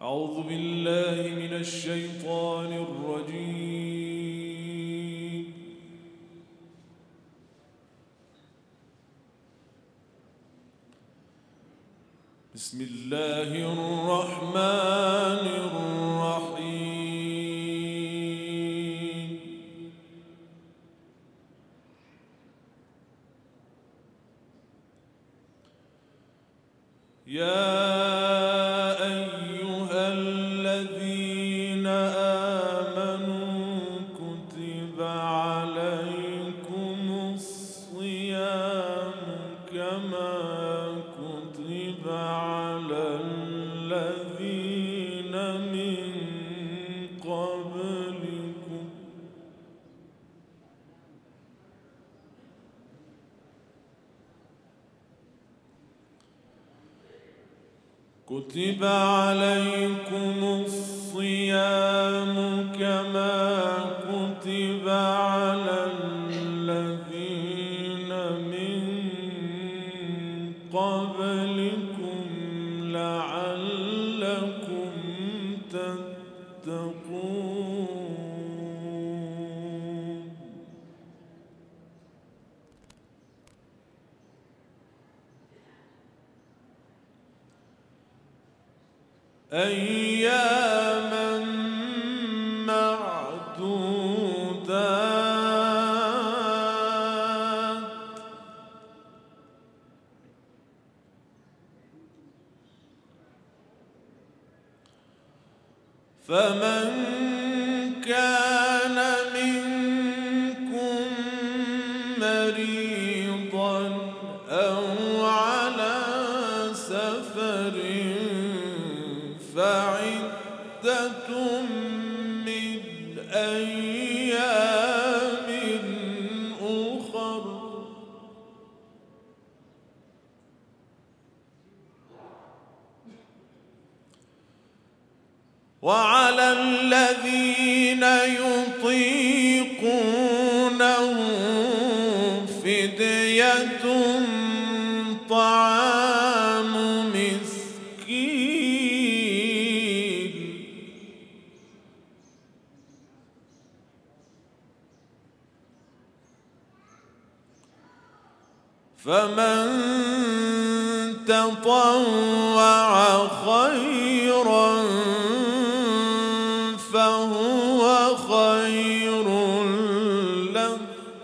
أعوذ بالله من الشيطان الرجيم. بسم الله الرحمن الرحيم. يا أيها الذين آمنوا كتب عليكم الصيام كما كتب على الذين من قبلكم كتب عليكم الصيام كما كتب على الذين من قبلكم لعلكم تتقون. أياماً معدودات فمن كان منكم مريضاً أو على سفر فعدة من أيام أخر وعلى الذين يطيقونه فدية طعام مسكين فمن تطوع خيرا فهو خير له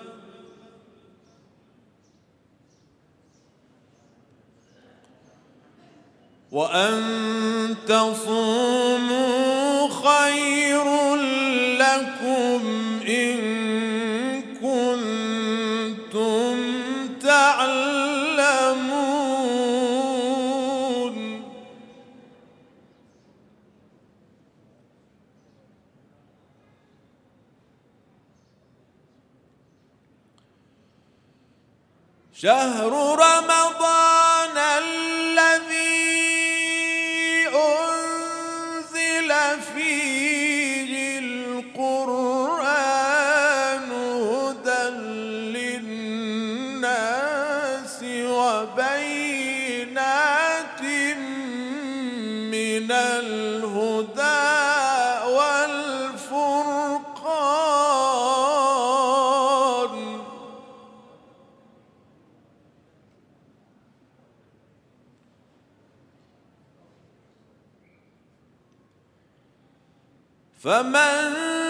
وأن تصوموا خير لكم إن كنتم تعلمون. شهر رمضان الذي أنزل فيه القرآن هدى للناس وبينات من الهدى والفرقان فمن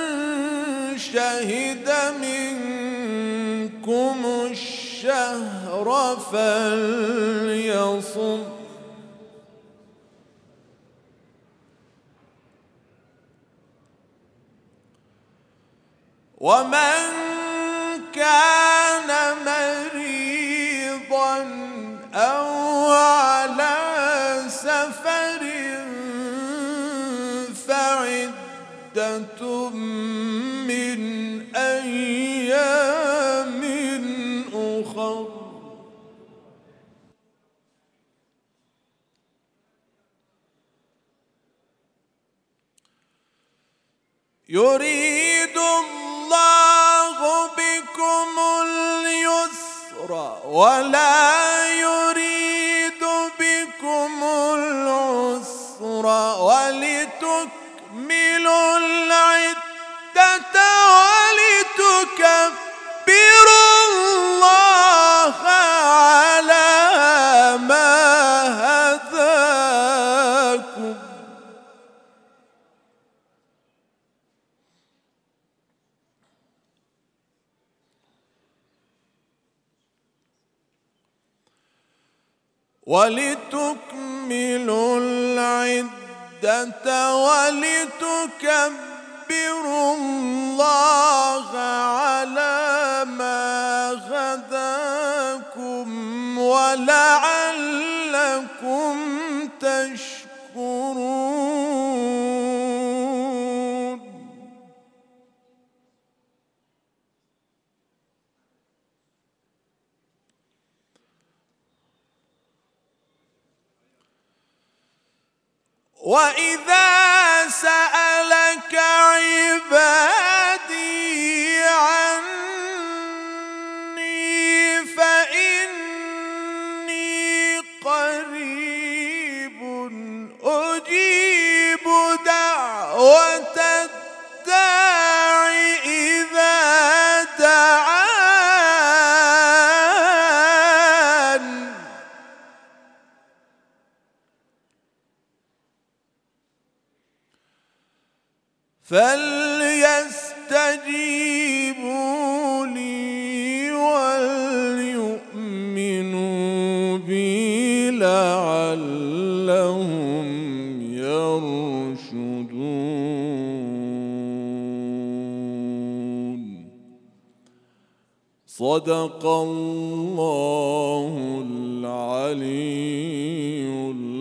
شهد منكم الشهر فليصم ومن كان مريضا أو على سفر فعدة من أيام أخر يريد الله بكم اليسر ولا يريد بكم العسر ولتكملوا العدة ولتكبروا الله على ما هداكم ولتكملوا العدة ولتكبروا الله على ما هداكم ولعلكم تشكرون. وإذا سألك عبادي عني فإني قريب أجيب دعوة الداع إذا دعان فليستجيبوا لي وليؤمنوا بي لعلهم يرشدون. صدق الله العلي العظيم.